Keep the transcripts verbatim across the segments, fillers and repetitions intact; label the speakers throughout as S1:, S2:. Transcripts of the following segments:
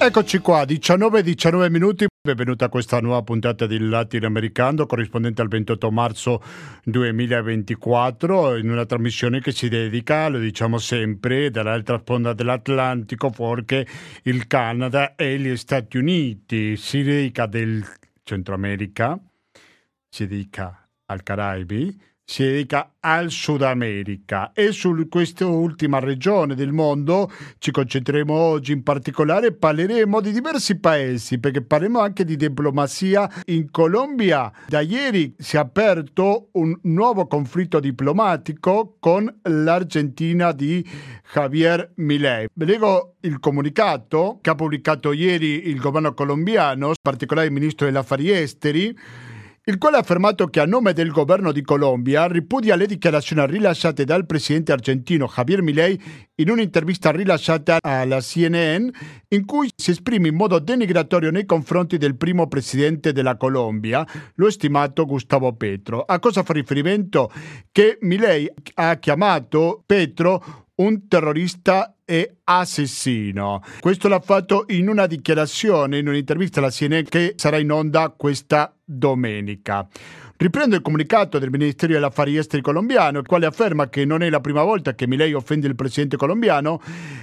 S1: Eccoci qua, diciannove e diciannove minuti. Benvenuta a questa nuova puntata di Latinoamericano, corrispondente al ventotto marzo duemilaventiquattro, in una trasmissione che si dedica, lo diciamo sempre, dall'altra sponda dell'Atlantico, fuorché il Canada e gli Stati Uniti. Si dedica del Centro America, si dedica al Caraibi, si dedica al Sud America, e su questa ultima regione del mondo ci concentreremo oggi. In particolare parleremo di diversi paesi, perché parleremo anche di diplomazia. In Colombia da ieri si è aperto un nuovo conflitto diplomatico con l'Argentina di Javier Milei. Leggo il comunicato che ha pubblicato ieri il governo colombiano, in particolare il ministro degli affari esteri, il quale ha affermato che a nome del governo di Colombia ripudia le dichiarazioni rilasciate dal presidente argentino Javier Milei in un'intervista rilasciata alla C N N, in cui si esprime in modo denigratorio nei confronti del primo presidente della Colombia, lo stimato Gustavo Petro. A cosa fa riferimento? Che Milei ha chiamato Petro un terrorista e assassino. Questo l'ha fatto in una dichiarazione, in un'intervista alla C N N che sarà in onda questa domenica. Riprendo il comunicato del Ministero degli Affari Esteri colombiano, il quale afferma che non è la prima volta che Milei offende il presidente colombiano,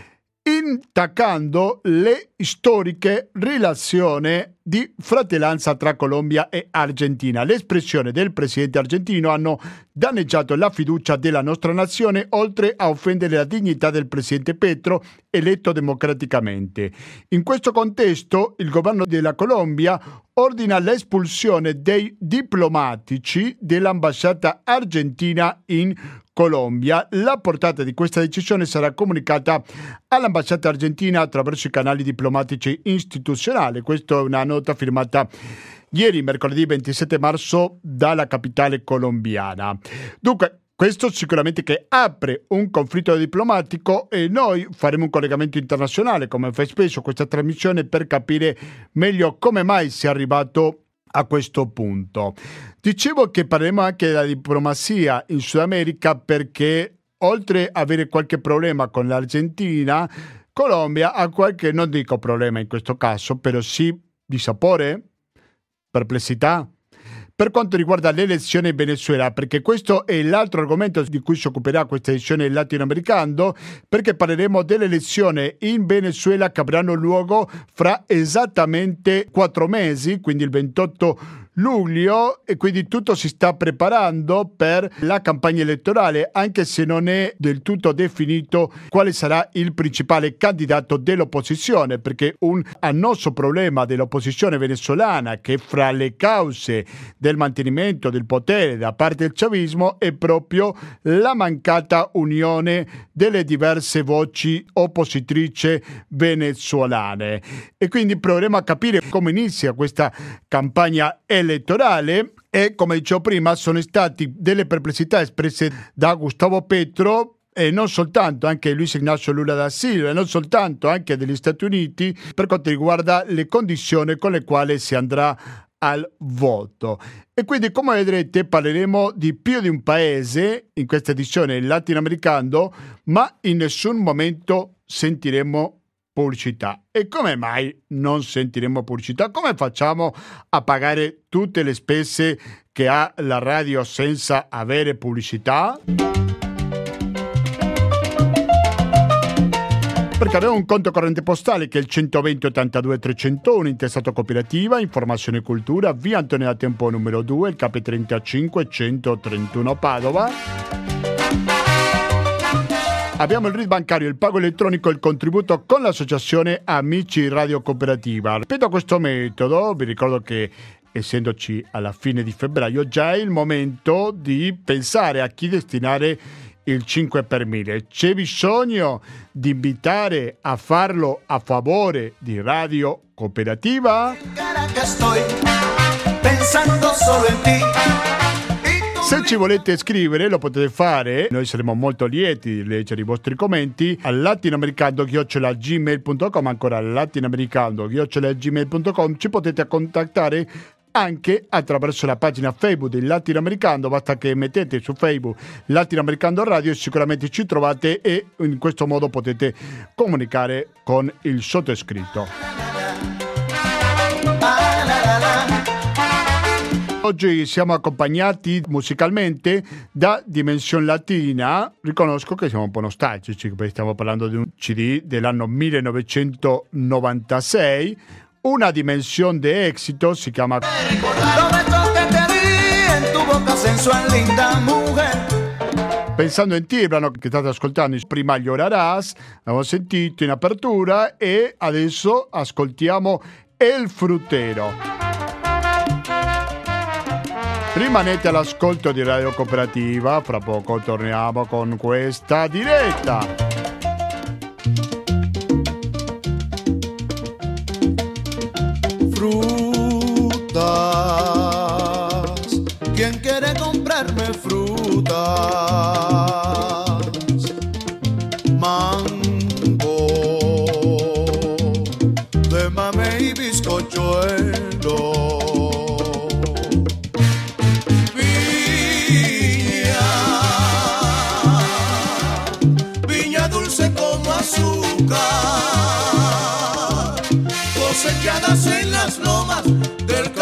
S1: intaccando le storiche relazioni di fratellanza tra Colombia e Argentina. Le espressioni del presidente argentino hanno danneggiato la fiducia della nostra nazione, oltre a offendere la dignità del presidente Petro, eletto democraticamente. In questo contesto, il governo della Colombia ordina l'espulsione dei diplomatici dell'ambasciata argentina in Colombia. La portata di questa decisione sarà comunicata all'ambasciata argentina attraverso i canali diplomatici istituzionali. Questa è una nota firmata ieri, mercoledì ventisette marzo, dalla capitale colombiana. Dunque, questo sicuramente che apre un conflitto diplomatico, e noi faremo un collegamento internazionale, come fa spesso questa trasmissione, per capire meglio come mai si è arrivato a questo punto. Dicevo che parleremo anche della diplomazia in Sud America, perché oltre ad avere qualche problema con l'Argentina, Colombia ha qualche, non dico problema in questo caso, però sì di sapore, perplessità, per quanto riguarda le elezioni in Venezuela, perché questo è l'altro argomento di cui si occuperà questa edizione latinoamericano, perché parleremo delle elezioni in Venezuela che avranno luogo fra esattamente quattro mesi, quindi il ventotto luglio, e quindi tutto si sta preparando per la campagna elettorale, anche se non è del tutto definito quale sarà il principale candidato dell'opposizione, perché un annoso problema dell'opposizione venezuelana, che fra le cause del mantenimento del potere da parte del chavismo è proprio la mancata unione delle diverse voci oppositrici venezuelane. E quindi proveremo a capire come inizia questa campagna elettorale, e come dicevo prima sono state delle perplessità espresse da Gustavo Petro, e non soltanto, anche Luis Ignacio Lula da Silva, e non soltanto, anche degli Stati Uniti, per quanto riguarda le condizioni con le quali si andrà al voto. E quindi, come vedrete, parleremo di più di un paese in questa edizione latinoamericano, ma in nessun momento sentiremo pubblicità. E come mai non sentiremo pubblicità? Come facciamo a pagare tutte le spese che ha la radio senza avere pubblicità? Perché abbiamo un conto corrente postale che è il centoventi ottantadue trecentouno, intestato Cooperativa Informazione e Cultura, via Antonio da Tempo numero due, il K trentacinque centotrentuno Padova. Abbiamo il R I D bancario, il pago elettronico e il contributo con l'associazione Amici Radio Cooperativa. Ripeto questo metodo, vi ricordo che essendoci alla fine di febbraio già è il momento di pensare a chi destinare il cinque per mille. C'è bisogno di invitare a farlo a favore di Radio Cooperativa? Se ci volete scrivere lo potete fare, noi saremo molto lieti di leggere i vostri commenti al latinoamericano chiocciola gmail punto com, ancora latinoamericano chiocciola gmail punto com. Ci potete contattare anche attraverso la pagina Facebook del Latinoamericano. Basta che mettete su Facebook Latinoamericano Radio e sicuramente ci trovate, e in questo modo potete comunicare con il sottoscritto. Oggi siamo accompagnati musicalmente da Dimensione Latina. Riconosco che siamo un po' nostalgici perché stiamo parlando di un C D dell'anno millenovecentonovantasei. Una dimensione de éxito, si chiama Pensando in te, il brano che state ascoltando prima Llorarás, abbiamo sentito in apertura, e adesso ascoltiamo El Frutero. Rimanete all'ascolto di Radio Cooperativa, fra poco torniamo con questa diretta.
S2: Frutas, ¿quién quiere comprarme frutas? Mango, de mamey y bizcochuelo. Cosechadas en las lomas del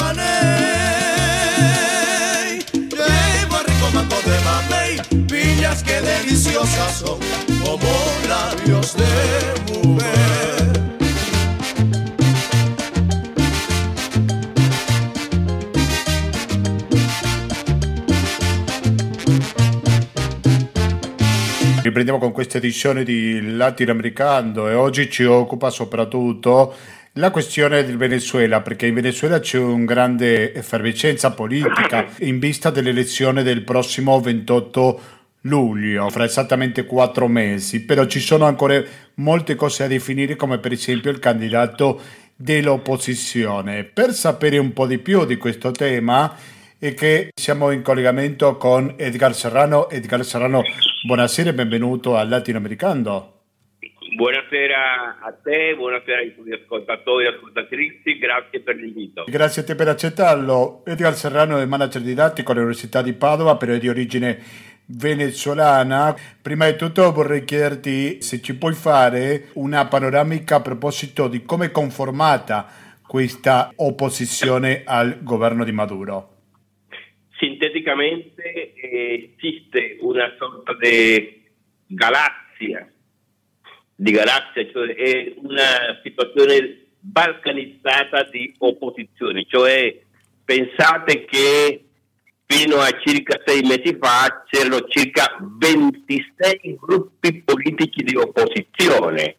S2: Caney, llevo rico mango de mamey, piñas que deliciosas son como labios de mujer.
S1: Riprendiamo con questa edizione di Latinoamericano e oggi ci occupa soprattutto la questione del Venezuela, perché in Venezuela c'è una grande effervescenza politica in vista dell'elezione del prossimo ventotto luglio, fra esattamente quattro mesi, però ci sono ancora molte cose da definire, come per esempio il candidato dell'opposizione. Per sapere un po' di più di questo tema e che siamo in collegamento con Edgar Serrano. Edgar Serrano, buonasera e benvenuto al Latinoamericano.
S3: Buonasera a te, buonasera ai tuoi ascoltatori e ascoltatrici, grazie per l'invito.
S1: Grazie a te per accettarlo. Edgar Serrano è manager didattico all'Università di Padova, però è di origine venezuelana. Prima di tutto vorrei chiederti se ci puoi fare una panoramica a proposito di come è conformata questa opposizione al governo di Maduro.
S3: Sinteticamente eh, esiste una sorta di galassia, di galassia, cioè è una situazione balcanizzata di opposizione, cioè pensate che fino a circa sei mesi fa c'erano circa ventisei gruppi politici di opposizione,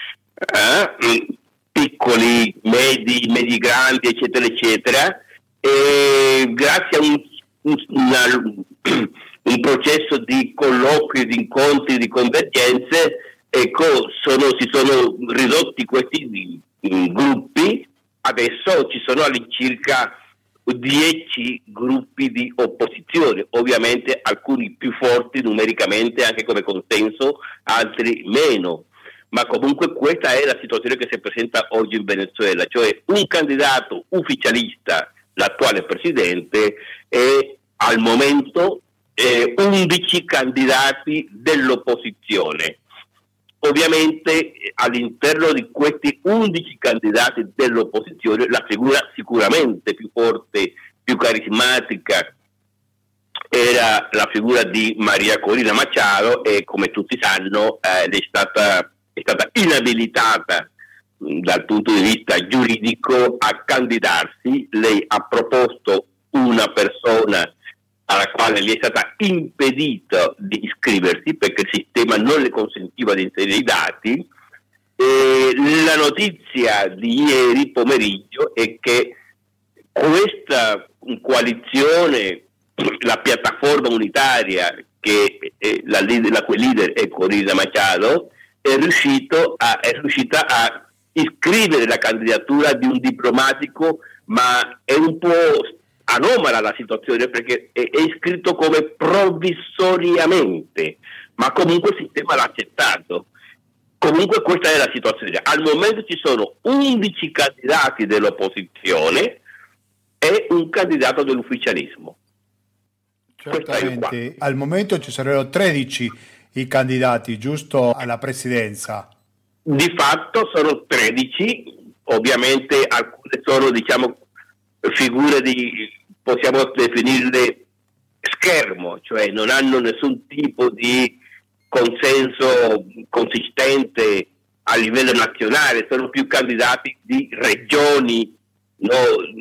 S3: eh? piccoli, medi, medi grandi, eccetera, eccetera, e grazie a un Una, un processo di colloqui, di incontri, di convergenze, ecco, sono, si sono ridotti questi gruppi. Adesso ci sono all'incirca dieci gruppi di opposizione, ovviamente alcuni più forti numericamente anche come consenso, altri meno, ma comunque questa è la situazione che si presenta oggi in Venezuela, cioè un candidato ufficialista, l'attuale presidente, e al momento eh, undici candidati dell'opposizione. Ovviamente all'interno di questi undici candidati dell'opposizione la figura sicuramente più forte, più carismatica era la figura di Maria Corina Machado, e come tutti sanno eh, è stata, è stata inabilitata dal punto di vista giuridico a candidarsi. Lei ha proposto una persona alla quale gli è stata impedito di iscriversi perché il sistema non le consentiva di inserire i dati. E la notizia di ieri pomeriggio è che questa coalizione, la piattaforma unitaria che è la, la cui leader è Corina Machado, è, riuscito a, è riuscita a iscrivere la candidatura di un diplomatico, ma è un po' anomala la situazione perché è, è iscritto come provvisoriamente, ma comunque il sistema l'ha accettato. Comunque questa è la situazione. Al momento ci sono undici candidati dell'opposizione è un candidato dell'ufficialismo.
S1: Certamente, al momento ci sarebbero tredici i candidati, giusto, alla presidenza.
S3: Di fatto sono tredici, ovviamente alcune sono, diciamo, figure di, possiamo definirle schermo, cioè non hanno nessun tipo di consenso consistente a livello nazionale, sono più candidati di regioni, no,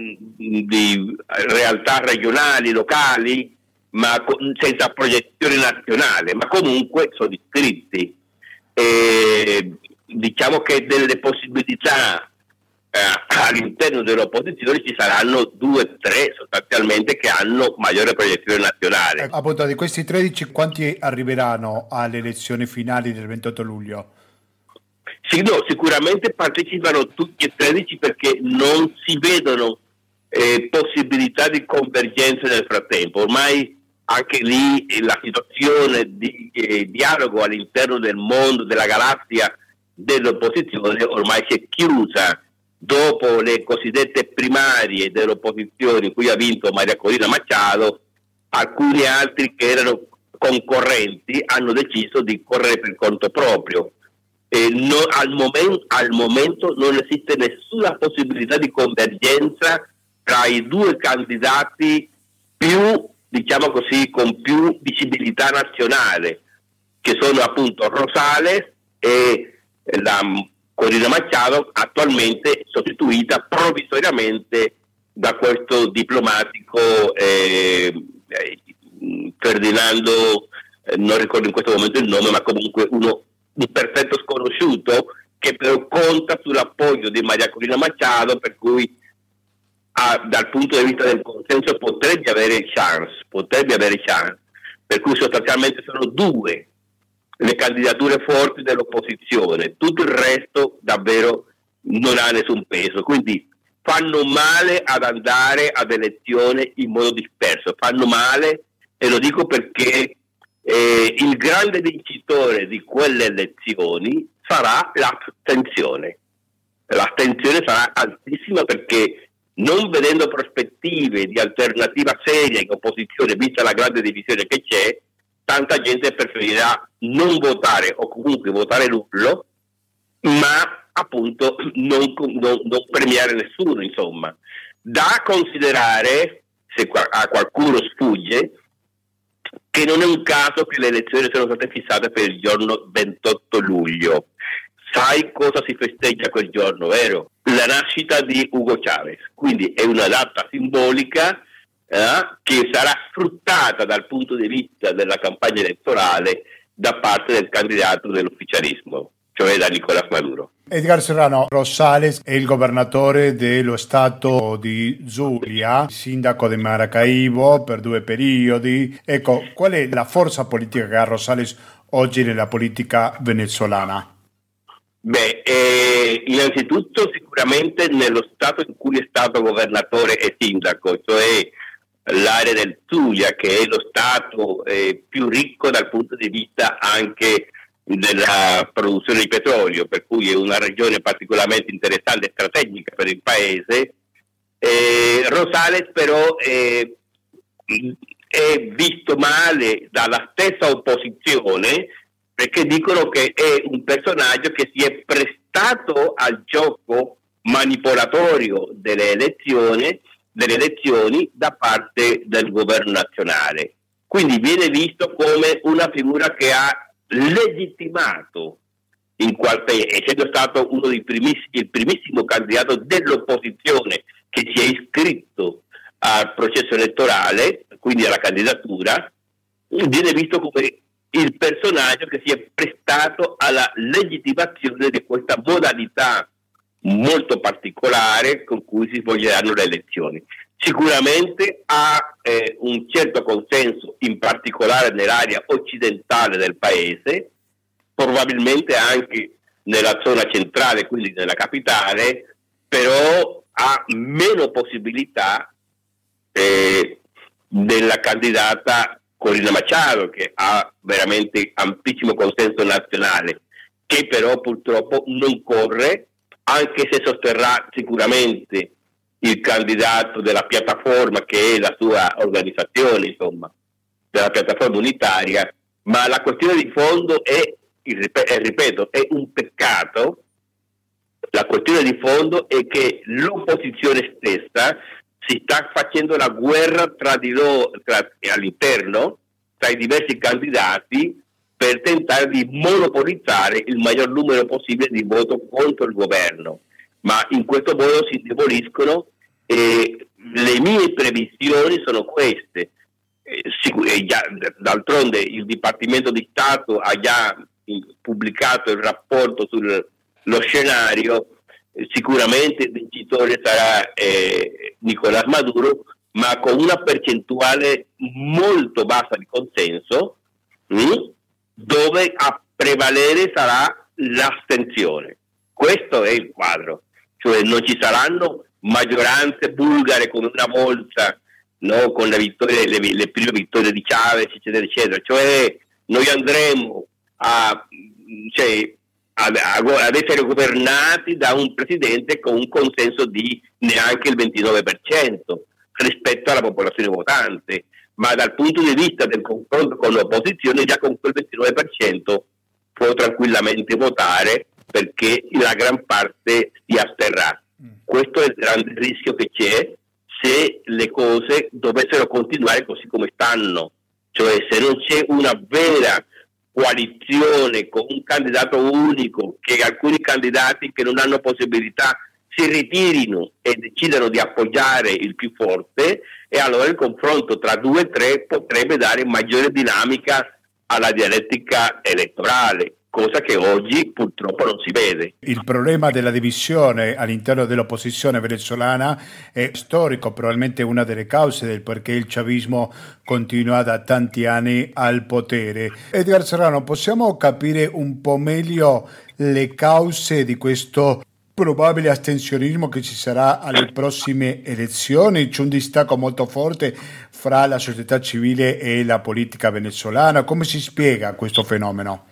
S3: di realtà regionali, locali, ma con, senza proiezione nazionale, ma comunque sono iscritti. E, diciamo che delle possibilità eh, all'interno dell'opposizione ci saranno due o tre sostanzialmente che hanno maggiore proiezione nazionale.
S1: Appunto, di questi tredici quanti arriveranno alle elezioni finali del ventotto luglio?
S3: Sì, no, sicuramente partecipano tutti e tredici perché non si vedono eh, possibilità di convergenza nel frattempo. Ormai anche lì eh, la situazione di eh, dialogo all'interno del mondo, della galassia dell'opposizione ormai si è chiusa dopo le cosiddette primarie dell'opposizione in cui ha vinto Maria Corina Machado. Alcuni altri che erano concorrenti hanno deciso di correre per conto proprio. Eh, no, al, moment, al momento non esiste nessuna possibilità di convergenza tra i due candidati più, diciamo così, con più visibilità nazionale, che sono appunto Rosales e la Corina Machado, attualmente sostituita provvisoriamente da questo diplomatico eh, eh, Ferdinando, eh, non ricordo in questo momento il nome, ma comunque uno un perfetto sconosciuto che però conta sull'appoggio di Maria Corina Machado, per cui ah, dal punto di vista del consenso potrebbe avere chance, potrebbe avere chance, per cui sostanzialmente sono due le candidature forti dell'opposizione, tutto il resto davvero non ha nessun peso, quindi fanno male ad andare ad elezione in modo disperso, fanno male, e lo dico perché Eh, il grande vincitore di quelle elezioni sarà l'astensione. L'astensione sarà altissima perché, non vedendo prospettive di alternativa seria in opposizione, vista la grande divisione che c'è, tanta gente preferirà non votare o comunque votare nullo, ma appunto non, non, non premiare nessuno. Insomma, da considerare, se a qualcuno sfugge, che non è un caso che le elezioni siano state fissate per il giorno ventotto luglio. Sai cosa si festeggia quel giorno, vero? La nascita di Hugo Chavez. Quindi è una data simbolica eh, che sarà sfruttata dal punto di vista della campagna elettorale da parte del candidato dell'ufficialismo, cioè da Nicolás Maduro.
S1: Edgar Serrano, Rosales è il governatore dello stato di Zulia, sindaco di Maracaibo per due periodi. Ecco, qual è la forza politica che ha Rosales oggi nella politica venezuelana?
S3: Beh, eh, innanzitutto sicuramente nello stato in cui è stato governatore e sindaco, cioè l'area del Zulia, che è lo stato eh, più ricco dal punto di vista anche della produzione di petrolio, per cui è una regione particolarmente interessante e strategica per il paese. Eh, Rosales però eh, è visto male dalla stessa opposizione, perché dicono che è un personaggio che si è prestato al gioco manipolatorio delle elezioni, delle elezioni da parte del governo nazionale. Quindi viene visto come una figura che ha legittimato, in qualche, essendo stato uno dei primiss- il primissimo candidato dell'opposizione che si è iscritto al processo elettorale, quindi alla candidatura, viene visto come il personaggio che si è prestato alla legittimazione di questa modalità molto particolare con cui si svolgeranno le elezioni. Sicuramente ha eh, un certo consenso, in particolare nell'area occidentale del paese, probabilmente anche nella zona centrale, quindi nella capitale, però ha meno possibilità eh, della candidata Corina Machado, che ha veramente ampissimo consenso nazionale, che però purtroppo non corre, anche se sosterrà sicuramente il candidato della piattaforma che è la sua organizzazione, insomma, della piattaforma unitaria, ma la questione di fondo è, ripeto, è un peccato. La questione di fondo è che l'opposizione stessa si sta facendo la guerra tra di loro, tra, all'interno, tra i diversi candidati, per tentare di monopolizzare il maggior numero possibile di voto contro il governo. Ma in questo modo si indeboliscono e le mie previsioni sono queste. Eh, sicur- eh, già, d'altronde il Dipartimento di Stato ha già pubblicato il rapporto sullo scenario. Eh, sicuramente il vincitore sarà eh, Nicolás Maduro, ma con una percentuale molto bassa di consenso, mh, dove a prevalere sarà l'astensione. Questo è il quadro, cioè non ci saranno maggioranze bulgare come una volta, no, con le vittorie, le, le prime vittorie di Chavez, eccetera, eccetera. Cioè noi andremo a, cioè, a, a, ad essere governati da un presidente con un consenso di neanche il ventinove per cento rispetto alla popolazione votante, ma dal punto di vista del confronto con l'opposizione già con quel ventinove per cento può tranquillamente votare, perché la gran parte si asterrà. Questo è il grande rischio che c'è se le cose dovessero continuare così come stanno, cioè se non c'è una vera coalizione con un candidato unico, che alcuni candidati che non hanno possibilità si ritirino e decidano di appoggiare il più forte, e allora il confronto tra due e tre potrebbe dare maggiore dinamica alla dialettica elettorale, cosa che oggi purtroppo non si vede.
S1: Il problema della divisione all'interno dell'opposizione venezuelana è storico, probabilmente una delle cause del perché il chavismo continua da tanti anni al potere. Edgar Serrano, possiamo capire un po' meglio le cause di questo probabile astensionismo che ci sarà alle prossime elezioni? C'è un distacco molto forte fra la società civile e la politica venezuelana. Come si spiega questo fenomeno?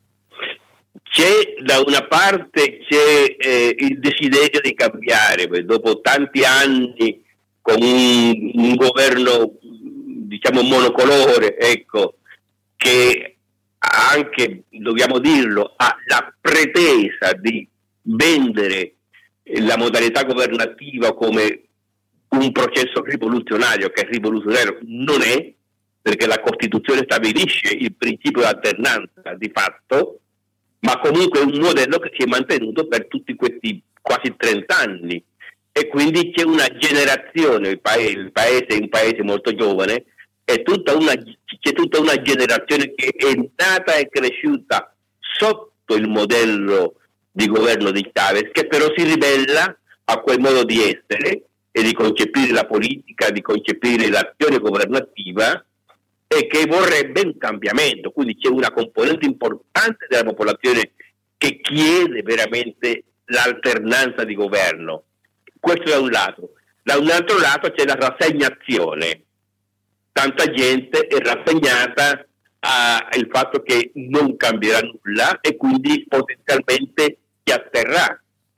S3: C'è da una parte c'è eh, il desiderio di cambiare, poi dopo tanti anni con un, un governo diciamo monocolore, ecco, che anche, dobbiamo dirlo, ha la pretesa di vendere la modalità governativa come un processo rivoluzionario, che rivoluzionario non è, perché la Costituzione stabilisce il principio di alternanza di fatto, ma comunque è un modello che si è mantenuto per tutti questi quasi trenta anni, e quindi c'è una generazione, il paese, il paese è un paese molto giovane, è tutta una, c'è tutta una generazione che è nata e cresciuta sotto il modello di governo di Chavez, che però si ribella a quel modo di essere e di concepire la politica, di concepire l'azione governativa, e che vorrebbe un cambiamento. Quindi c'è una componente importante della popolazione che chiede veramente l'alternanza di governo. Questo da un lato. Da un altro lato c'è la rassegnazione. Tanta gente è rassegnata al fatto che non cambierà nulla e quindi potenzialmente si atterrà.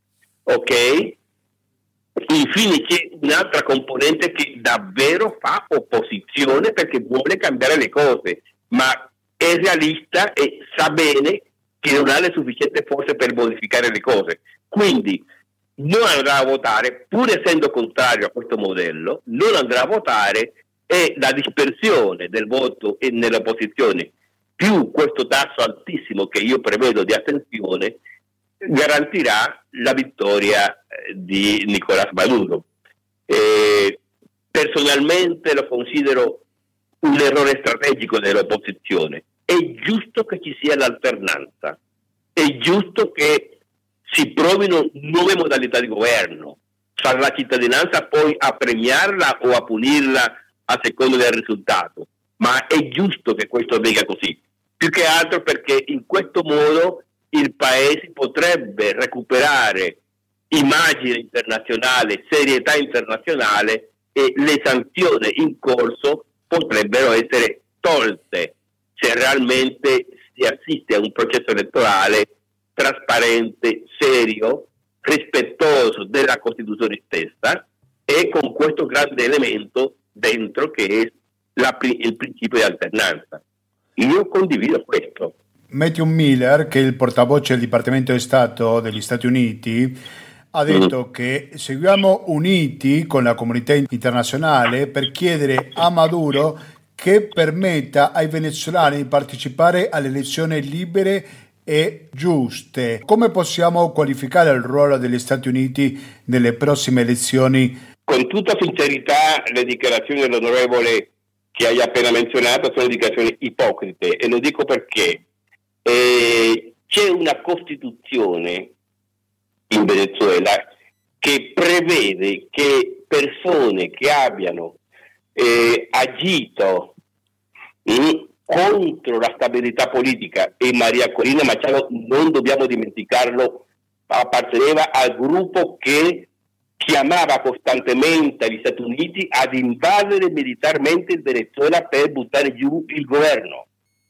S3: Ok? Infine c'è un'altra componente che davvero fa opposizione perché vuole cambiare le cose, ma è realista e sa bene che non ha le sufficienti forze per modificare le cose. Quindi non andrà a votare, pur essendo contrario a questo modello, non andrà a votare, e la dispersione del voto nell'opposizione più questo tasso altissimo che io prevedo di astensione garantirà la vittoria di Nicolás Maduro. Eh, personalmente lo considero un errore strategico dell'opposizione. È giusto che ci sia l'alternanza, è giusto che si provino nuove modalità di governo. Sarà la cittadinanza poi a premiarla o a punirla a seconda del risultato, ma è giusto che questo avvenga così, più che altro perché in questo modo il paese potrebbe recuperare immagine internazionale, serietà internazionale, e le sanzioni in corso potrebbero essere tolte se realmente si assiste a un processo elettorale trasparente, serio, rispettoso della Costituzione stessa, e con questo grande elemento dentro che è la, il principio di alternanza. Io condivido questo.
S1: Matthew Miller, che è il portavoce del Dipartimento di Stato degli Stati Uniti, ha detto mm. che seguiamo uniti con la comunità internazionale per chiedere a Maduro che permetta ai venezuelani di partecipare alle elezioni libere e giuste. Come possiamo qualificare il ruolo degli Stati Uniti nelle prossime elezioni?
S3: Con tutta sincerità, le dichiarazioni dell'onorevole che hai appena menzionato sono dichiarazioni ipocrite, e lo dico perché eh, c'è una Costituzione in Venezuela che prevede che persone che abbiano eh, agito mh, contro la stabilità politica, e Maria Corina Machado, non dobbiamo dimenticarlo, apparteneva al gruppo che chiamava costantemente gli Stati Uniti ad invadere militarmente il Venezuela per buttare giù il governo.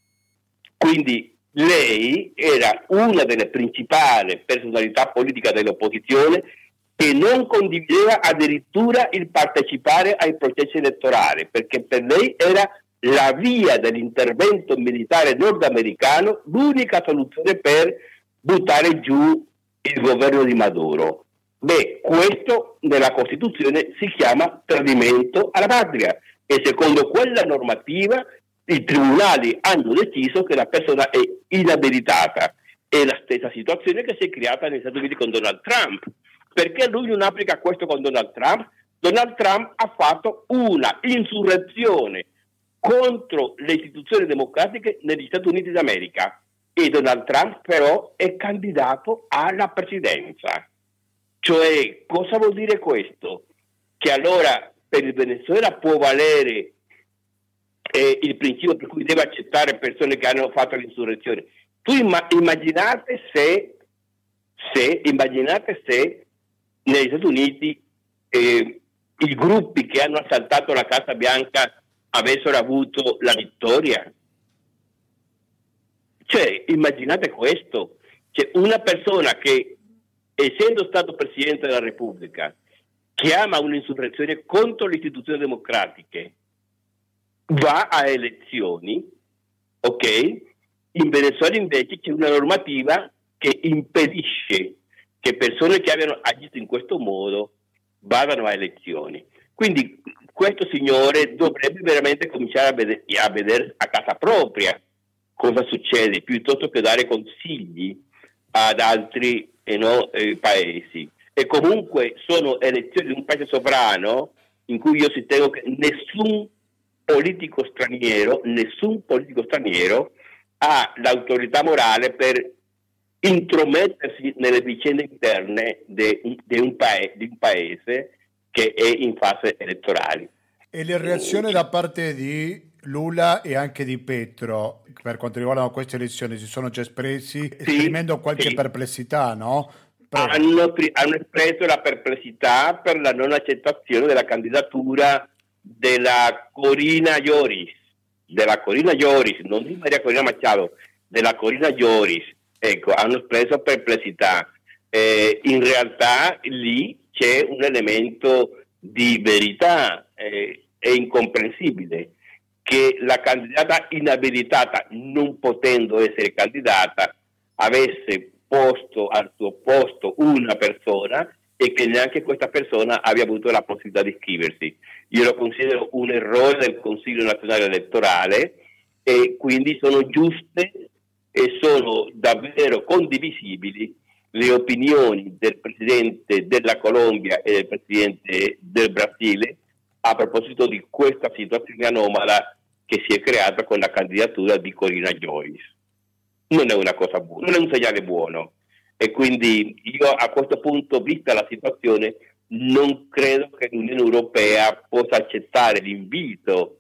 S3: Quindi lei era una delle principali personalità politiche dell'opposizione che non condivideva addirittura il partecipare ai processi elettorali, perché per lei era la via dell'intervento militare nordamericano l'unica soluzione per buttare giù il governo di Maduro. Beh, questo nella Costituzione si chiama tradimento alla patria, e secondo quella normativa i tribunali hanno deciso che la persona è inabilitata. È la stessa situazione che si è creata negli Stati Uniti con Donald Trump. Perché lui non applica questo con Donald Trump? Donald Trump ha fatto una insurrezione contro le istituzioni democratiche negli Stati Uniti d'America, e Donald Trump però è candidato alla presidenza. Cioè, cosa vuol dire questo? Che allora per il Venezuela può valere eh, il principio per cui deve accettare persone che hanno fatto l'insurrezione. Tu imma- immaginate se, se, immaginate se negli Stati Uniti eh, i gruppi che hanno assaltato la Casa Bianca avessero avuto la vittoria. Cioè, immaginate questo. Cioè, una persona che, essendo stato Presidente della Repubblica, chiama un'insurrezione contro le istituzioni democratiche, va a elezioni, ok? In Venezuela invece c'è una normativa che impedisce che persone che abbiano agito in questo modo vadano a elezioni. Quindi questo signore dovrebbe veramente cominciare a vedere, a vedere a casa propria cosa succede, piuttosto che dare consigli ad altri eh no, eh, paesi. E comunque sono elezioni di un paese sovrano in cui io sostengo che nessun politico straniero, nessun politico straniero ha l'autorità morale per intromettersi nelle vicende interne di un, paese, di un paese che è in fase elettorale.
S1: E le reazioni da parte di Lula e anche di Petro per quanto riguarda queste elezioni si sono già espressi, sì, esprimendo qualche sì. perplessità, no?
S3: Hanno, hanno espresso la perplessità per la non accettazione della candidatura della Corina Lloris, della Corina Lloris, non di Maria Corina Machado, della Corina Lloris. Ecco, hanno espresso perplessità. Eh, in realtà lì c'è un elemento di verità, eh, è incomprensibile che la candidata inabilitata, non potendo essere candidata, avesse posto al suo posto una persona e che neanche questa persona abbia avuto la possibilità di iscriversi. Io lo considero un errore del Consiglio Nazionale Elettorale, e quindi sono giuste e sono davvero condivisibili le opinioni del Presidente della Colombia e del Presidente del Brasile a proposito di questa situazione anomala che si è creata con la candidatura di Corina Lloris. Non è una cosa buona, non è un segnale buono, e quindi io a questo punto, vista la situazione, non credo che l'Unione Europea possa accettare l'invito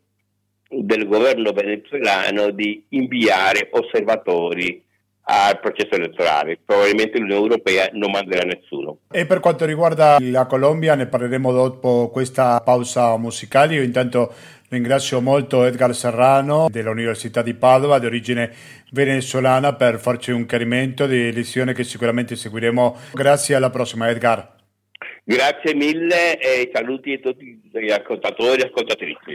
S3: del governo venezuelano di inviare osservatori al processo elettorale. Probabilmente l'Unione Europea non manderà nessuno.
S1: E per quanto riguarda la Colombia ne parleremo dopo questa pausa musicale. Io intanto ringrazio molto Edgar Serrano dell'Università di Padova, di origine venezuelana, per farci un chiarimento di lezione che sicuramente seguiremo. Grazie, alla prossima Edgar.
S3: Grazie mille e saluti a tutti gli ascoltatori e ascoltatrici.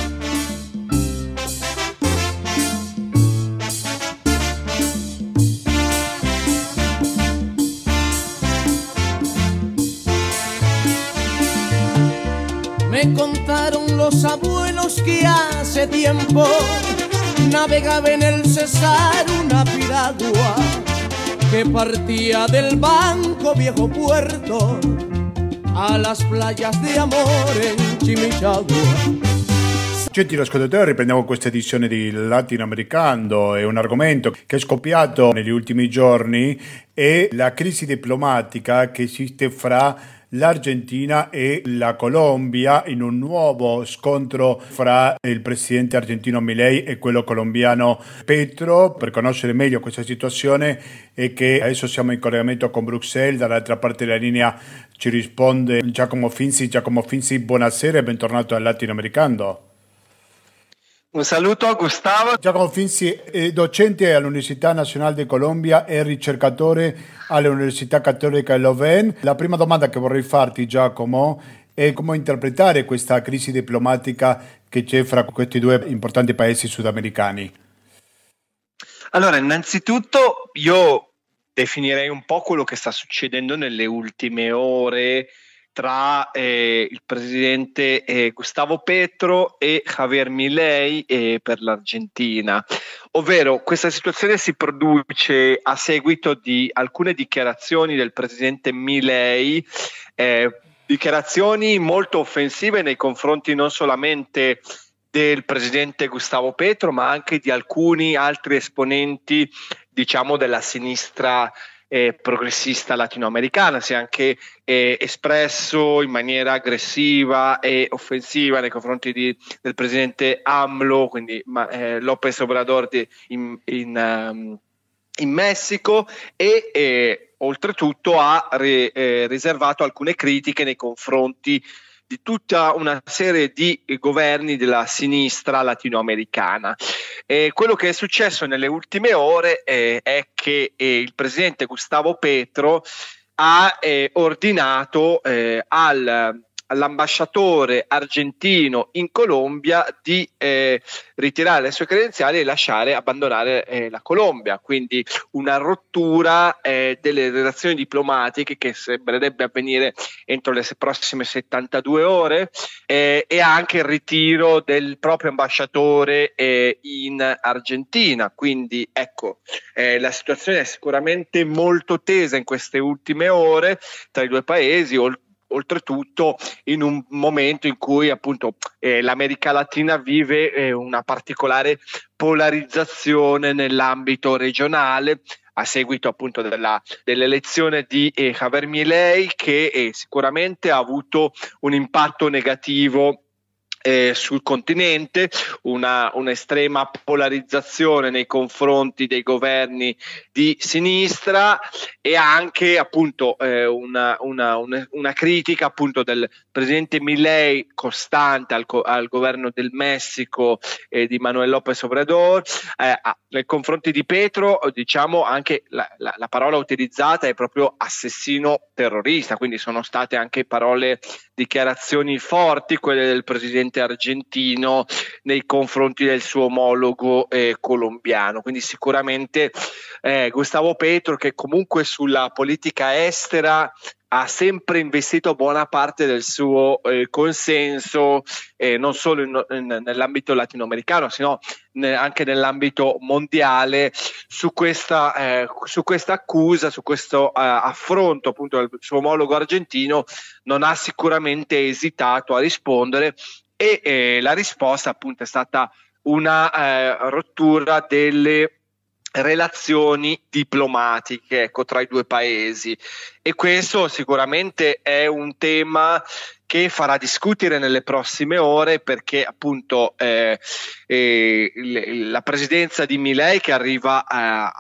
S2: Me contaron los abuelos que hace tiempo navegaba en el Cesar una piragua que partía del Banco Viejo Puerto a las playas di amore in Chimichagua.
S1: Gentili ascoltatori, riprendiamo questa edizione di Latinoamericano. È un argomento che è scoppiato negli ultimi giorni, è la crisi diplomatica che esiste fra l'Argentina e la Colombia in un nuovo scontro fra il presidente argentino Milei e quello colombiano Petro. Per conoscere meglio questa situazione è che adesso siamo in collegamento con Bruxelles, dall'altra parte della linea ci risponde Giacomo Finzi. Giacomo Finzi, buonasera e bentornato al Latinoamericano.
S4: Un saluto a Gustavo.
S1: Giacomo Finzi è docente all'Università Nazionale di Colombia e ricercatore all'Università Cattolica di Louvain. La prima domanda che vorrei farti, Giacomo, è come interpretare questa crisi diplomatica che c'è fra questi due importanti paesi sudamericani.
S4: Allora, innanzitutto io definirei un po' quello che sta succedendo nelle ultime ore tra eh, il presidente eh, Gustavo Petro e Javier Milei eh, per l'Argentina. Ovvero, questa situazione si produce a seguito di alcune dichiarazioni del presidente Milei, eh, dichiarazioni molto offensive nei confronti non solamente del presidente Gustavo Petro, ma anche di alcuni altri esponenti, diciamo, della sinistra Eh, progressista latinoamericana. Si è anche eh, espresso in maniera aggressiva e offensiva nei confronti di, del presidente AMLO, quindi ma, eh, López Obrador di, in, in, um, in Messico, e eh, oltretutto ha re, eh, riservato alcune critiche nei confronti di tutta una serie di governi della sinistra latinoamericana. E quello che è successo nelle ultime ore eh, è che eh, il presidente Gustavo Petro ha eh, ordinato eh, al all'ambasciatore argentino in Colombia di eh, ritirare le sue credenziali e lasciare abbandonare eh, la Colombia, quindi una rottura eh, delle relazioni diplomatiche che sembrerebbe avvenire entro le prossime settantadue ore eh, e anche il ritiro del proprio ambasciatore eh, in Argentina. Quindi ecco, eh, la situazione è sicuramente molto tesa in queste ultime ore tra i due paesi, oltre oltretutto in un momento in cui appunto eh, l'America Latina vive eh, una particolare polarizzazione nell'ambito regionale a seguito appunto della, dell'elezione di eh, Javier Milei, che eh, sicuramente ha avuto un impatto negativo Eh, sul continente, una un'estrema polarizzazione nei confronti dei governi di sinistra e anche appunto eh, una, una, una, una critica appunto del presidente Milei costante al, al governo del Messico e eh, di Manuel López Obrador. Eh, nei confronti di Petro, diciamo, anche la, la, la parola utilizzata è proprio assassino terrorista, quindi sono state anche parole, dichiarazioni forti quelle del presidente argentino nei confronti del suo omologo eh, colombiano. Quindi sicuramente eh, Gustavo Petro, che comunque sulla politica estera ha sempre investito buona parte del suo eh, consenso, eh, non solo in, in, nell'ambito latinoamericano, sino ne, anche nell'ambito mondiale, su questa, eh, su questa accusa, su questo eh, affronto appunto del suo omologo argentino, non ha sicuramente esitato a rispondere. E eh, la risposta appunto è stata una eh, rottura delle relazioni diplomatiche, ecco, tra i due paesi, e questo sicuramente è un tema che farà discutere nelle prossime ore, perché appunto eh, eh, la presidenza di Milei, che arriva a, a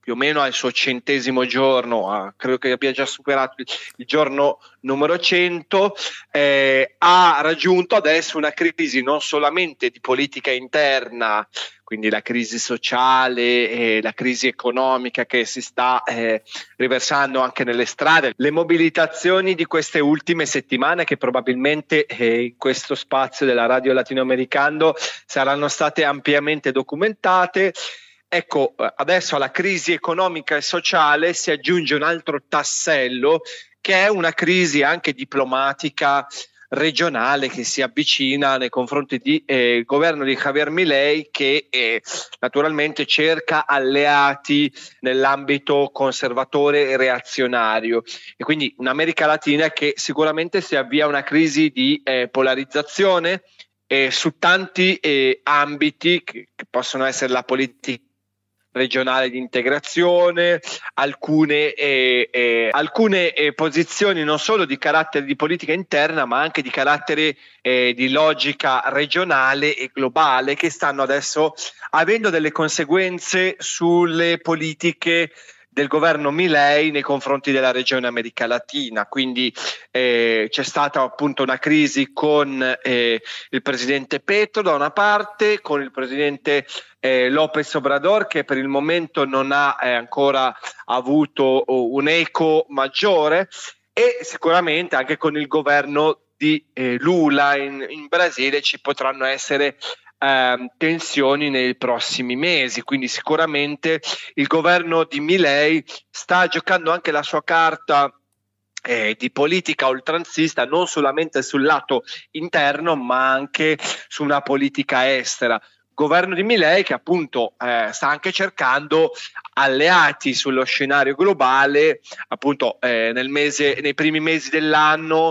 S4: più o meno al suo centesimo giorno, ah, credo che abbia già superato il, il giorno numero cento, eh, ha raggiunto adesso una crisi non solamente di politica interna, quindi la crisi sociale e la crisi economica che si sta eh, riversando anche nelle strade, le mobilitazioni di queste ultime settimane che probabilmente eh, in questo spazio della radio latinoamericano saranno state ampiamente documentate. Ecco, adesso alla crisi economica e sociale si aggiunge un altro tassello, che è una crisi anche diplomatica regionale che si avvicina nei confronti del eh, governo di Javier Milei, che eh, naturalmente cerca alleati nell'ambito conservatore e reazionario, e quindi un'America Latina che sicuramente si avvia a una crisi di eh, polarizzazione eh, su tanti eh, ambiti che, che possono essere la politica regionale di integrazione, alcune, eh, eh, alcune eh, posizioni non solo di carattere di politica interna, ma anche di carattere eh, di logica regionale e globale, che stanno adesso avendo delle conseguenze sulle politiche del governo Milei nei confronti della regione America Latina. Quindi eh, c'è stata appunto una crisi con eh, il presidente Petro da una parte, con il presidente eh, López Obrador, che per il momento non ha eh, ancora avuto un eco maggiore, e sicuramente anche con il governo di eh, Lula in, in Brasile ci potranno essere Eh, tensioni nei prossimi mesi. Quindi sicuramente il governo di Milei sta giocando anche la sua carta eh, di politica oltranzista, non solamente sul lato interno ma anche su una politica estera. Governo di Milei che appunto eh, sta anche cercando alleati sullo scenario globale. Appunto eh, nel mese, nei primi mesi dell'anno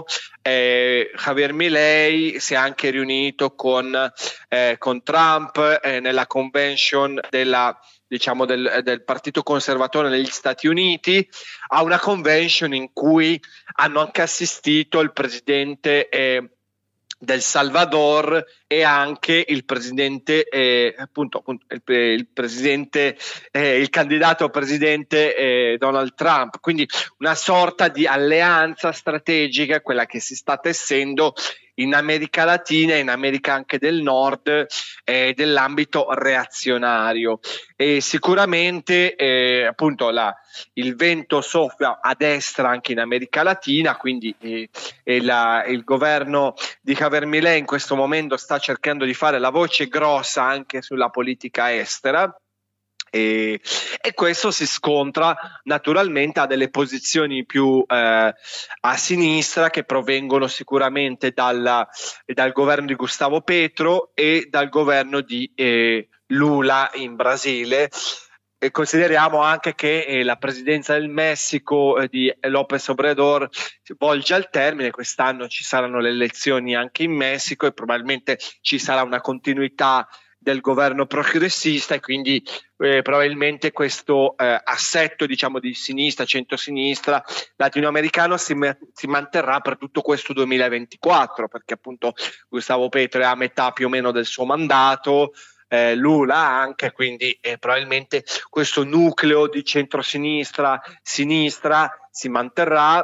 S4: eh, Javier Milei si è anche riunito con, eh, con Trump eh, nella convention della diciamo del, del Partito Conservatore negli Stati Uniti, a una convention in cui hanno anche assistito il presidente eh, del Salvador e anche il presidente eh, appunto, appunto il, il presidente eh, il candidato presidente eh, Donald Trump. Quindi una sorta di alleanza strategica, quella che si sta tessendo in America Latina e in America anche del Nord, eh, dell'ambito reazionario. E sicuramente eh, appunto la, il vento soffia a destra anche in America Latina, quindi eh, e la, il governo di Javier Milei in questo momento sta cercando di fare la voce grossa anche sulla politica estera. E, e questo si scontra naturalmente a delle posizioni più eh, a sinistra, che provengono sicuramente dalla, dal governo di Gustavo Petro e dal governo di eh, Lula in Brasile. E consideriamo anche che eh, la presidenza del Messico eh, di López Obrador si volge al termine. Quest'anno ci saranno le elezioni anche in Messico e probabilmente ci sarà una continuità del governo progressista, e quindi eh, probabilmente questo eh, assetto diciamo di sinistra, centrosinistra latinoamericano si, me- si manterrà per tutto questo duemilaventiquattro, perché appunto Gustavo Petro è a metà più o meno del suo mandato, eh, Lula anche, quindi eh, probabilmente questo nucleo di centrosinistra, sinistra si manterrà,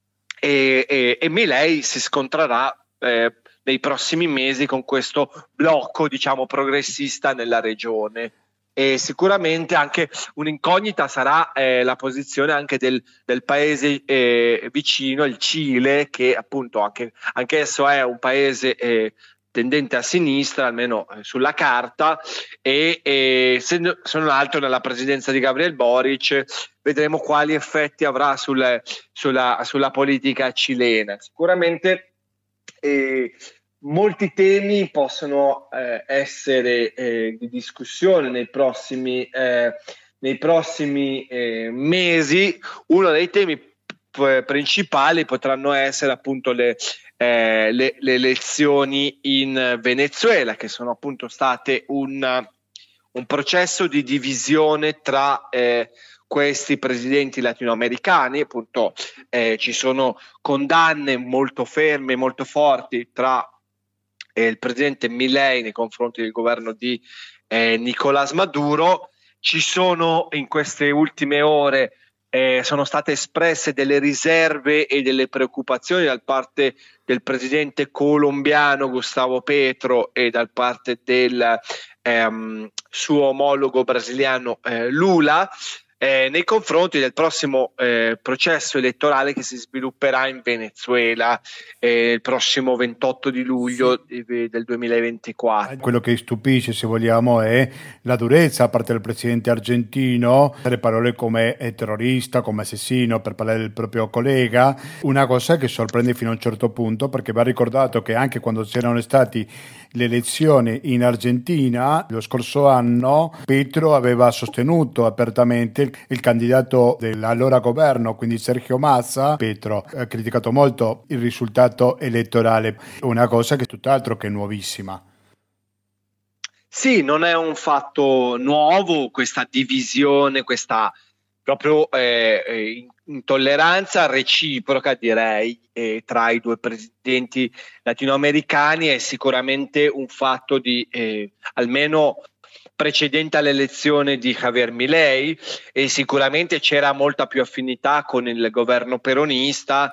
S4: e, e, e Milei si scontrerà eh, nei prossimi mesi con questo blocco diciamo progressista nella regione. E sicuramente anche un'incognita sarà eh, la posizione anche del, del paese eh, vicino, il Cile, che appunto anche, anche esso è un paese eh, tendente a sinistra, almeno eh, sulla carta, e, e se, se non altro nella presidenza di Gabriel Boric vedremo quali effetti avrà sul, sulla, sulla politica cilena. Sicuramente E molti temi possono eh, essere eh, di discussione nei prossimi, eh, nei prossimi eh, mesi. Uno dei temi p- principali potranno essere appunto le, eh, le, le elezioni in Venezuela, che sono appunto state un, un processo di divisione tra eh, questi presidenti latinoamericani. Appunto eh, ci sono condanne molto ferme, molto forti tra eh, il presidente Milei nei confronti del governo di eh, Nicolás Maduro, ci sono in queste ultime ore eh, sono state espresse delle riserve e delle preoccupazioni da parte del presidente colombiano Gustavo Petro e da parte del ehm, suo omologo brasiliano eh, Lula eh, nei confronti del prossimo eh, processo elettorale che si svilupperà in Venezuela eh, il prossimo ventotto di luglio sì. di, del duemilaventiquattro.
S1: Quello che stupisce, se vogliamo, è la durezza da parte del presidente argentino, le parole come terrorista, come assassino, per parlare del proprio collega, una cosa che sorprende fino a un certo punto, perché va ricordato che anche quando c'erano stati le elezioni in Argentina lo scorso anno, Petro aveva sostenuto apertamente il candidato dell'allora governo, quindi Sergio Massa. Petro ha criticato molto il risultato elettorale, una cosa che è tutt'altro che nuovissima.
S4: Sì, non è un fatto nuovo questa divisione, questa proprio eh, intolleranza reciproca, direi, eh, tra i due presidenti latinoamericani. È sicuramente un fatto di eh, almeno precedente all'elezione di Javier Milei, e sicuramente c'era molta più affinità con il governo peronista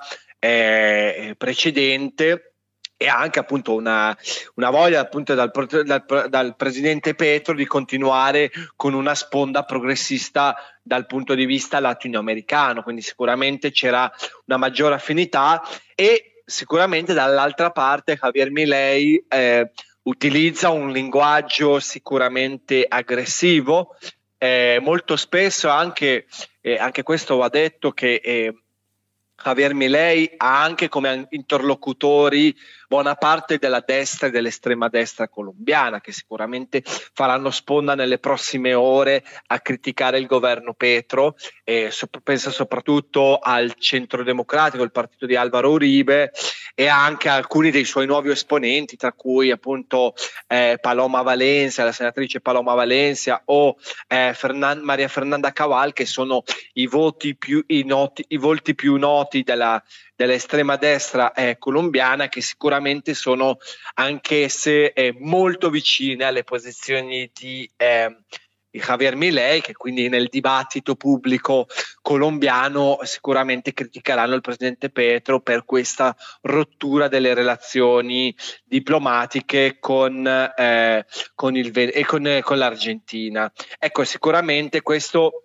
S4: eh, precedente, e anche appunto una, una voglia appunto dal, dal, dal presidente Petro di continuare con una sponda progressista dal punto di vista latinoamericano, quindi sicuramente c'era una maggiore affinità. E sicuramente dall'altra parte Javier Milei eh, utilizza un linguaggio sicuramente aggressivo, eh, molto spesso anche, eh, anche questo va detto che eh, Javier Milei ha anche come interlocutori buona parte della destra e dell'estrema destra colombiana, che sicuramente faranno sponda nelle prossime ore a criticare il governo Petro, e so, penso soprattutto al Centro Democratico, il partito di Álvaro Uribe, e anche a alcuni dei suoi nuovi esponenti, tra cui appunto eh, Paloma Valencia, la senatrice Paloma Valencia, o eh, Fernan- Maria Fernanda Cabal, che sono i voti più i noti, i volti più noti della dell'estrema destra eh, colombiana, che sicuramente sono anch'esse eh, molto vicine alle posizioni di, eh, di Javier Milei, che quindi nel dibattito pubblico colombiano sicuramente criticheranno il presidente Petro per questa rottura delle relazioni diplomatiche con, eh, con, il, e con, eh, con l'Argentina. Ecco, sicuramente questo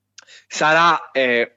S4: sarà eh,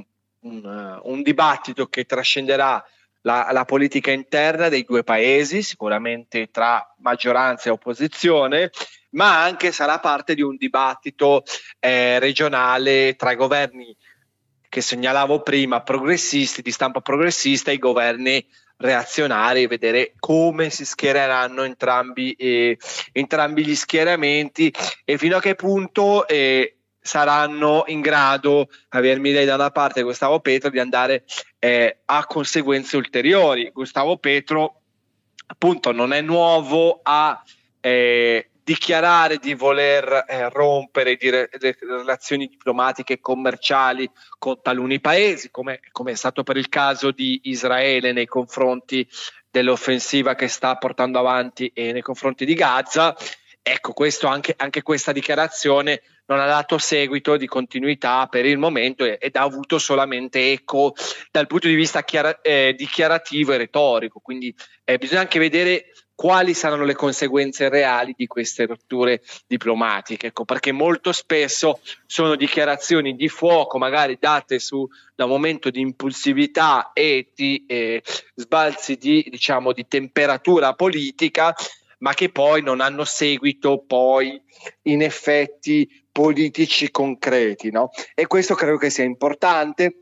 S4: Un, un dibattito che trascenderà la, la politica interna dei due paesi, sicuramente tra maggioranza e opposizione, ma anche sarà parte di un dibattito eh, regionale tra i governi che segnalavo prima, progressisti, di stampa progressista, e i governi reazionari, vedere come si schiereranno entrambi, eh, entrambi gli schieramenti e fino a che punto eh, saranno in grado, Javier Milei da una parte e Gustavo Petro, di andare eh, a conseguenze ulteriori. Gustavo Petro appunto non è nuovo a eh, dichiarare di voler eh, rompere di re- le relazioni diplomatiche e commerciali con taluni paesi, come, come è stato per il caso di Israele nei confronti dell'offensiva che sta portando avanti e nei confronti di Gaza. Ecco, questo anche, anche questa dichiarazione non ha dato seguito di continuità per il momento ed ha avuto solamente eco dal punto di vista chiara, eh, dichiarativo e retorico, quindi eh, bisogna anche vedere quali saranno le conseguenze reali di queste rotture diplomatiche, ecco, perché molto spesso sono dichiarazioni di fuoco, magari date su da un momento di impulsività e di eh, sbalzi di, diciamo, di temperatura politica, ma che poi non hanno seguito poi in effetti politici concreti, no? E questo credo che sia importante.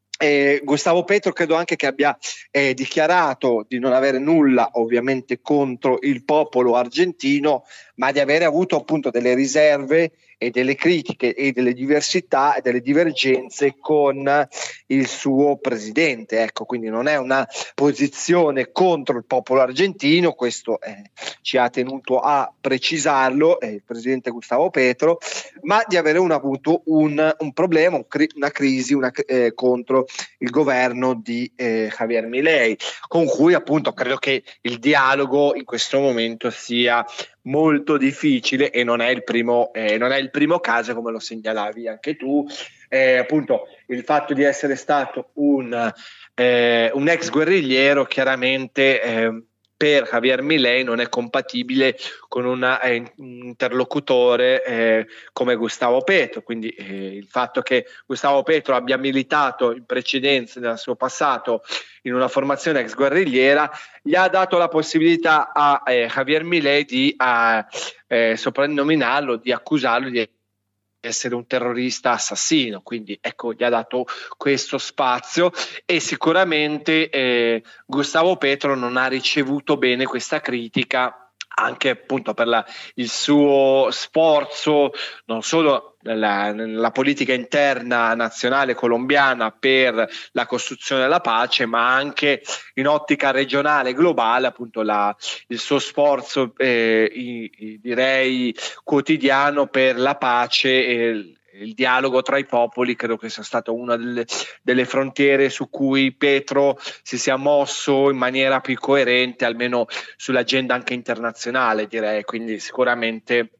S4: Eh, Gustavo Petro credo anche che abbia eh, dichiarato di non avere nulla ovviamente contro il popolo argentino, ma di avere avuto appunto delle riserve e delle critiche e delle diversità e delle divergenze con il suo presidente. Ecco, quindi non è una posizione contro il popolo argentino, questo eh, ci ha tenuto a precisarlo eh, il presidente Gustavo Petro, ma di avere un, avuto un, un problema, un cri- una crisi una, eh, contro il governo di eh, Javier Milei, con cui appunto credo che il dialogo in questo momento sia molto difficile, e non è il primo, eh, non è il primo caso, come lo segnalavi anche tu. Eh, appunto il fatto di essere stato un, eh, un ex guerrigliero chiaramente eh, per Javier Milei non è compatibile con una, eh, un interlocutore eh, come Gustavo Petro, quindi eh, il fatto che Gustavo Petro abbia militato in precedenza nel suo passato in una formazione ex guerrigliera gli ha dato la possibilità a eh, Javier Milei di a, eh, soprannominarlo, di accusarlo di essere un terrorista assassino, quindi ecco, gli ha dato questo spazio, e sicuramente eh, Gustavo Petro non ha ricevuto bene questa critica, anche appunto per la, il suo sforzo non solo nella, nella politica interna nazionale colombiana per la costruzione della pace, ma anche in ottica regionale e globale, appunto la, il suo sforzo eh, i, i, direi quotidiano per la pace e il dialogo tra i popoli. Credo che sia stata una delle, delle frontiere su cui Petro si sia mosso in maniera più coerente, almeno sull'agenda anche internazionale, direi. Quindi sicuramente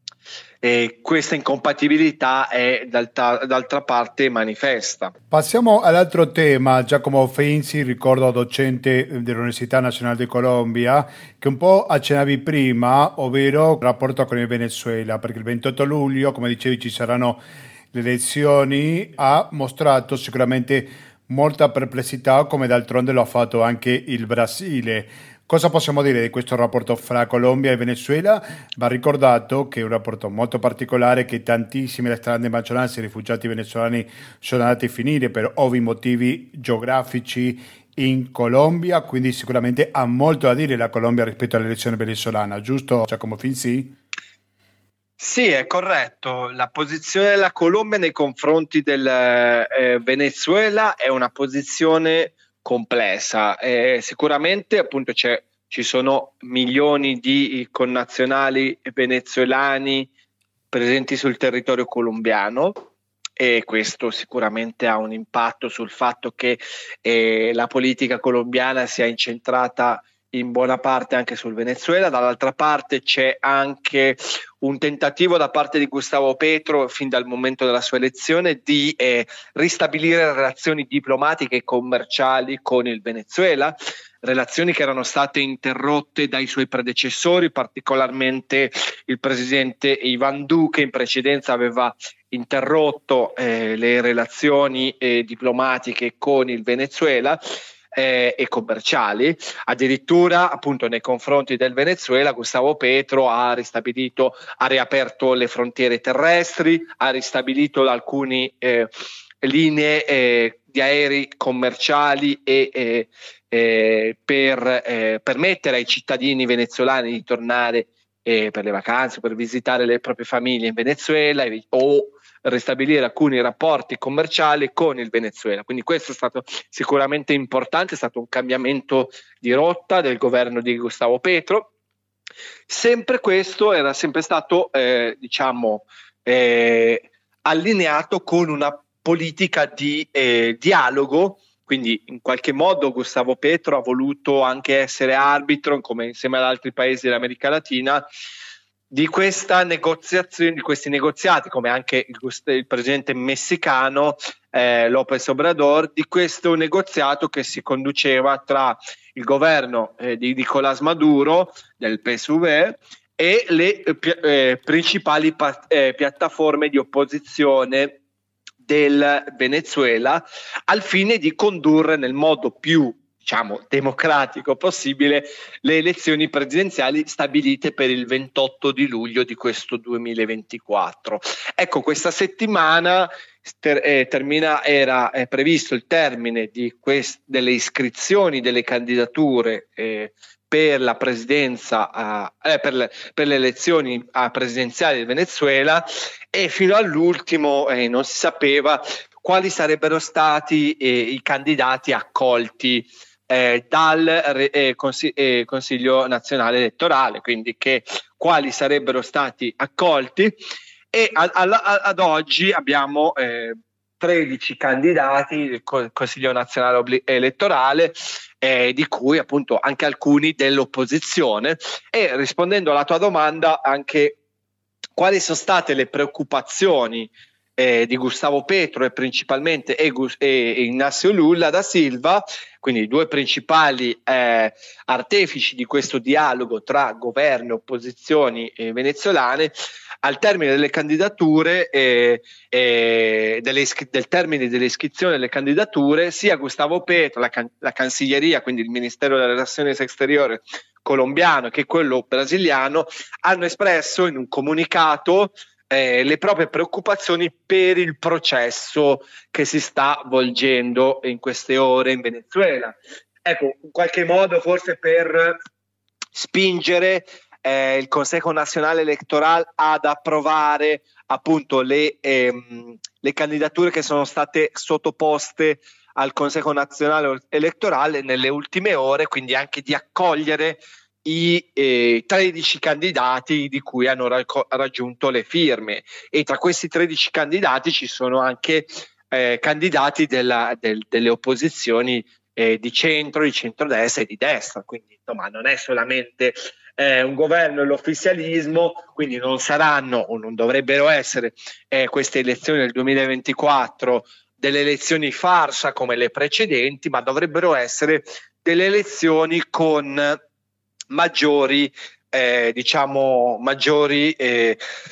S4: eh, questa incompatibilità è d'altra, d'altra parte manifesta.
S1: Passiamo all'altro tema. Giacomo Finzi, ricordo docente dell'Università Nazionale di Colombia, che un po' accennavi prima, ovvero il rapporto con il Venezuela, perché il ventotto luglio, come dicevi, ci saranno le elezioni, ha mostrato sicuramente molta perplessità, come d'altronde lo ha fatto anche il Brasile. Cosa possiamo dire di questo rapporto fra Colombia e Venezuela? Va ricordato che è un rapporto molto particolare, che tantissime, la stragrande maggioranza dei rifugiati venezuelani sono andati a finire per ovvi motivi geografici in Colombia, quindi sicuramente ha molto da dire la Colombia rispetto all'elezione venezuelana, giusto Giacomo Finzi?
S4: Sì, è corretto. La posizione della Colombia nei confronti del eh, Venezuela è una posizione complessa. Eh, sicuramente appunto c'è, ci sono milioni di connazionali venezuelani presenti sul territorio colombiano, e questo sicuramente ha un impatto sul fatto che eh, la politica colombiana sia incentrata in buona parte anche sul Venezuela. Dall'altra parte c'è anche un tentativo da parte di Gustavo Petro, fin dal momento della sua elezione, di eh, ristabilire relazioni diplomatiche e commerciali con il Venezuela, relazioni che erano state interrotte dai suoi predecessori, particolarmente il presidente Iván Duque in precedenza aveva interrotto eh, le relazioni eh, diplomatiche con il Venezuela Eh, e commerciali. Addirittura appunto nei confronti del Venezuela Gustavo Petro ha ristabilito, ha riaperto le frontiere terrestri, ha ristabilito alcune eh, linee eh, di aerei commerciali e eh, eh, per eh, permettere ai cittadini venezuelani di tornare eh, per le vacanze, per visitare le proprie famiglie in Venezuela o ristabilire alcuni rapporti commerciali con il Venezuela. Quindi questo è stato sicuramente importante, è stato un cambiamento di rotta del governo di Gustavo Petro. Sempre questo era sempre stato eh, diciamo eh, allineato con una politica di eh, dialogo, quindi in qualche modo Gustavo Petro ha voluto anche essere arbitro, come insieme ad altri paesi dell'America Latina, di questa negoziazione, di questi negoziati, come anche il, il presidente messicano eh, López Obrador, di questo negoziato che si conduceva tra il governo eh, di Nicolás Maduro del P S U V e le eh, principali pa- eh, piattaforme di opposizione del Venezuela, al fine di condurre nel modo più diciamo democratico possibile le elezioni presidenziali stabilite per il ventotto di luglio di questo duemilaventiquattro. Ecco, questa settimana ter- eh, termina, era eh, previsto il termine di quest- delle iscrizioni delle candidature eh, per la presidenza eh, per, le, per le elezioni a presidenziali del Venezuela, e fino all'ultimo eh, non si sapeva quali sarebbero stati eh, i candidati accolti Eh, dal eh, consi- eh, Consiglio Nazionale Elettorale, quindi che quali sarebbero stati accolti, e a- a- ad oggi abbiamo eh, tredici candidati del Consiglio nazionale obli- elettorale, eh, di cui appunto anche alcuni dell'opposizione. E rispondendo alla tua domanda, anche quali sono state le preoccupazioni eh, di Gustavo Petro e principalmente e, e Inácio Lula da Silva, quindi i due principali eh, artefici di questo dialogo tra governo e opposizioni eh, venezuelane, al termine delle candidature eh, eh, delle iscri- del termine delle iscrizioni delle candidature, sia Gustavo Petro, la, can- la Cancelleria, quindi il Ministero delle Relazioni Exteriores colombiano, che quello brasiliano, hanno espresso in un comunicato eh, le proprie preoccupazioni per il processo che si sta volgendo in queste ore in Venezuela. Ecco, in qualche modo forse per spingere eh, il Consejo Nacional Electoral ad approvare appunto le, ehm, le candidature che sono state sottoposte al Consejo Nazionale Elettorale nelle ultime ore, quindi anche di accogliere i eh, tredici candidati di cui hanno racco- raggiunto le firme, e tra questi tredici candidati ci sono anche eh, candidati della, del, delle opposizioni eh, di centro, di centrodestra e di destra, quindi insomma non è solamente eh, un governo e l'ufficialismo, quindi non saranno o non dovrebbero essere eh, queste elezioni del duemilaventiquattro delle elezioni farsa come le precedenti, ma dovrebbero essere delle elezioni con maggiori eh, diciamo maggiori eh,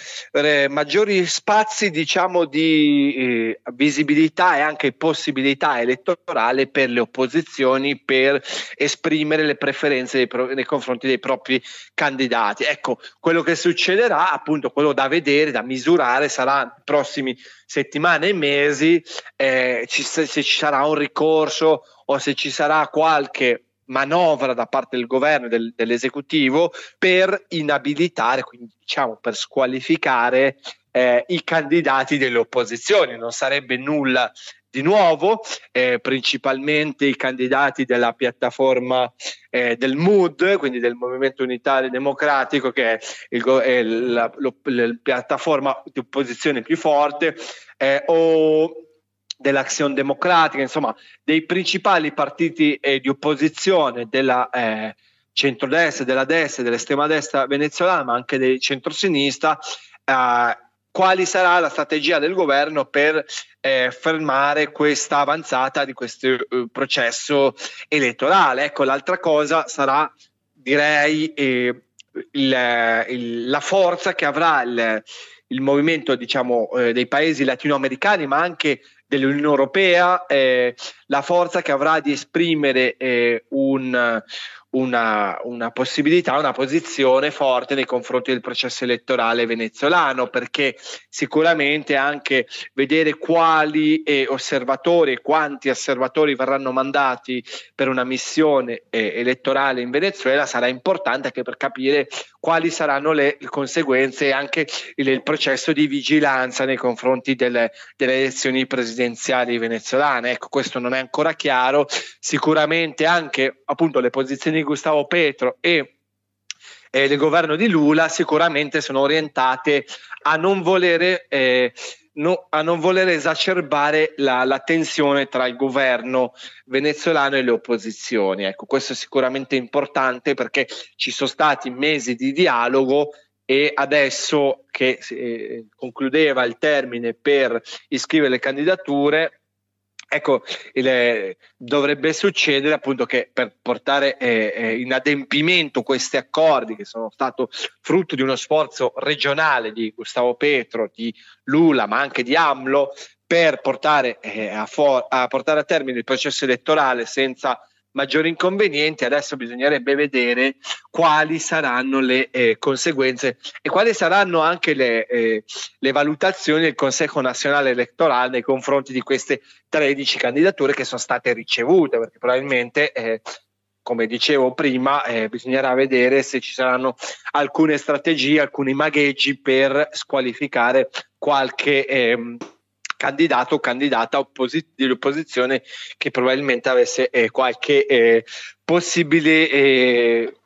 S4: eh, maggiori spazi diciamo di eh, visibilità e anche possibilità elettorale per le opposizioni per esprimere le preferenze nei, pro- nei confronti dei propri candidati. Ecco, quello che succederà, appunto quello da vedere, da misurare, sarà nei prossimi settimane e mesi eh, ci, se ci sarà un ricorso o se ci sarà qualche manovra da parte del governo e del, dell'esecutivo per inabilitare, quindi diciamo per squalificare eh, i candidati delle opposizioni. Non sarebbe nulla di nuovo, eh, principalmente i candidati della piattaforma eh, del M U D, quindi del Movimento Unitario Democratico, che è, il, è la, lo, la piattaforma di opposizione più forte, eh, o dell'Azione Democratica, insomma dei principali partiti eh, di opposizione della eh, centrodestra, della destra e dell'estrema destra venezuelana, ma anche del centrosinistra. Eh, quali sarà la strategia del governo per eh, fermare questa avanzata di questo eh, processo elettorale? Ecco, l'altra cosa sarà, direi, eh, il, il, la forza che avrà il, il movimento, diciamo, eh, dei paesi latinoamericani, ma anche dell'Unione Europea, eh, la forza che avrà di esprimere eh, un, una, una possibilità, una posizione forte nei confronti del processo elettorale venezuelano, perché sicuramente anche vedere quali eh, osservatori e quanti osservatori verranno mandati per una missione eh, elettorale in Venezuela sarà importante anche per capire quali saranno le conseguenze e anche il, il processo di vigilanza nei confronti delle, delle elezioni presidenziali venezuelane. Ecco, questo non è ancora chiaro. Sicuramente anche appunto le posizioni di Gustavo Petro e eh, il governo di Lula sicuramente sono orientate a non volere eh, No, a non voler esacerbare la, la tensione tra il governo venezuelano e le opposizioni. Ecco, questo è sicuramente importante perché ci sono stati mesi di dialogo e adesso che eh, concludeva il termine per iscrivere le candidature, ecco, il, dovrebbe succedere appunto che per portare eh, in adempimento questi accordi che sono stato frutto di uno sforzo regionale di Gustavo Petro, di Lula, ma anche di AMLO, per portare, eh, a, for- a portare a termine il processo elettorale senza maggiori inconvenienti. Adesso bisognerebbe vedere quali saranno le eh, conseguenze e quali saranno anche le, eh, le valutazioni del Consejo Nazionale Elettorale nei confronti di queste tredici candidature che sono state ricevute, perché probabilmente eh, come dicevo prima eh, bisognerà vedere se ci saranno alcune strategie, alcuni magheggi per squalificare qualche eh, candidato o candidata opposi- dell'opposizione che probabilmente avesse eh, qualche eh, possibile eh,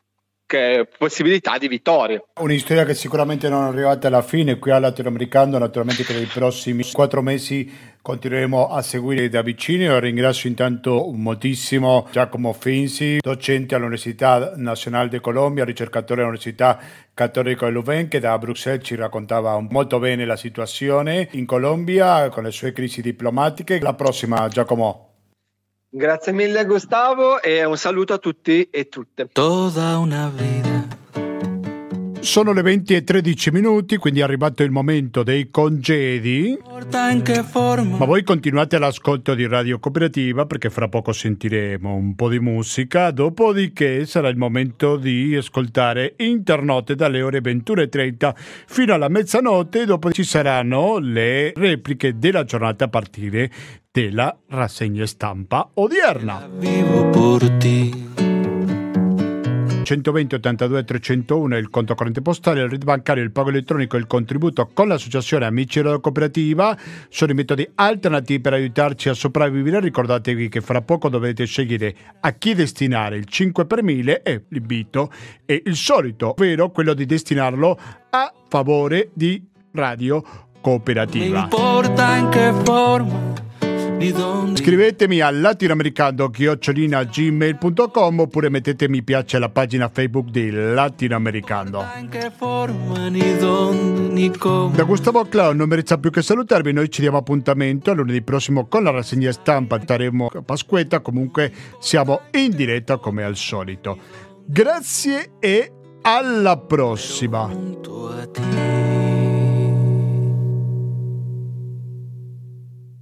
S4: che possibilità di vittoria.
S1: Una storia che sicuramente non è arrivata alla fine qui al Latinoamericano, naturalmente per i prossimi quattro mesi continueremo a seguire da vicino. Io ringrazio intanto moltissimo Giacomo Finzi, docente all'Università Nazionale di Colombia, ricercatore all'Università Cattolica di Louvain, che da Bruxelles ci raccontava molto bene la situazione in Colombia con le sue crisi diplomatiche. Alla prossima, Giacomo.
S4: Grazie mille Gustavo e un saluto a tutti e tutte.
S2: Toda una vida.
S1: Sono le venti e tredici minuti, quindi è arrivato il momento dei congedi. Ma voi continuate all'ascolto di Radio Cooperativa perché fra poco sentiremo un po' di musica, dopodiché sarà il momento di ascoltare Internotte dalle ore ventuno e trenta fino alla mezzanotte, dopo ci saranno le repliche della giornata a partire della rassegna stampa odierna.
S2: Vivo por ti.
S1: centoventi ottantadue trecentouno è il conto corrente postale, il R I D bancario, il pago elettronico e il contributo con l'associazione Amici Radio Cooperativa sono i metodi alternativi per aiutarci a sopravvivere. Ricordatevi che fra poco dovete scegliere a chi destinare il cinque per mille e l'invito è il solito, ovvero quello di destinarlo a favore di Radio Cooperativa.
S2: Non importa in che forma.
S1: Scrivetemi a latinoamericano chiocciola gmail punto com oppure mettete mi piace alla pagina Facebook di Latinoamericano. Da Gustavo Clown non mi resta più che salutarvi. Noi ci diamo appuntamento a lunedì prossimo con la rassegna stampa. Staremo a Pasquetta, comunque siamo in diretta come al solito. Grazie e alla prossima.